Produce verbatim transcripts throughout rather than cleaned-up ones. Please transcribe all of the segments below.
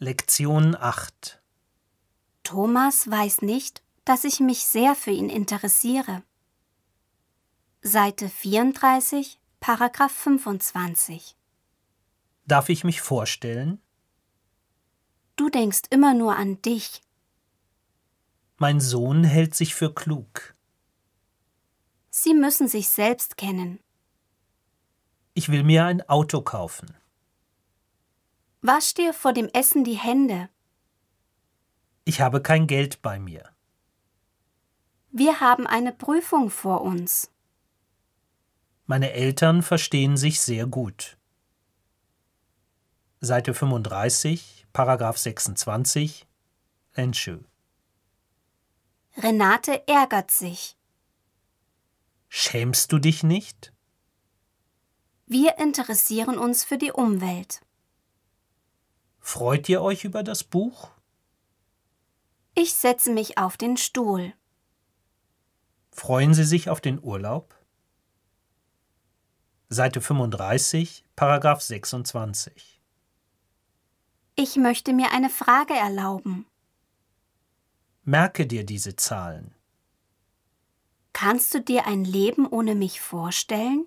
Lektion acht. Thomas weiß nicht, dass ich mich sehr für ihn interessiere. Seite vierunddreißig, Paragraph fünfundzwanzig. Darf ich mich vorstellen? Du denkst immer nur an dich. Mein Sohn hält sich für klug. Sie müssen sich selbst kennen. Ich will mir ein Auto kaufen. Wasch dir vor dem Essen die Hände. Ich habe kein Geld bei mir. Wir haben eine Prüfung vor uns. Meine Eltern verstehen sich sehr gut. Seite fünfunddreißig, Paragraph sechsundzwanzig, Enschü. Renate ärgert sich. Schämst du dich nicht? Wir interessieren uns für die Umwelt. Freut ihr euch über das Buch? Ich setze mich auf den Stuhl. Freuen Sie sich auf den Urlaub? Seite fünfunddreißig, Paragraph sechsundzwanzig. Ich möchte mir eine Frage erlauben. Merke dir diese Zahlen. Kannst du dir ein Leben ohne mich vorstellen?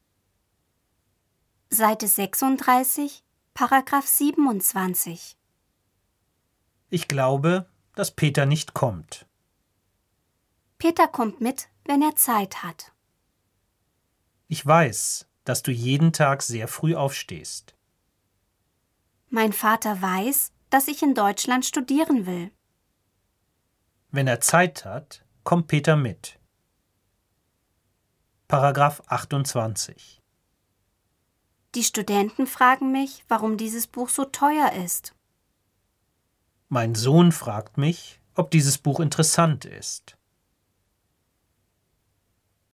Seite sechsunddreißig, Paragraph siebenundzwanzig. Ich glaube, dass Peter nicht kommt. Peter kommt mit, wenn er Zeit hat. Ich weiß, dass du jeden Tag sehr früh aufstehst. Mein Vater weiß, dass ich in Deutschland studieren will. Wenn er Zeit hat, kommt Peter mit. Paragraph achtundzwanzig. Die Studenten fragen mich, warum dieses Buch so teuer ist. Mein Sohn fragt mich, ob dieses Buch interessant ist.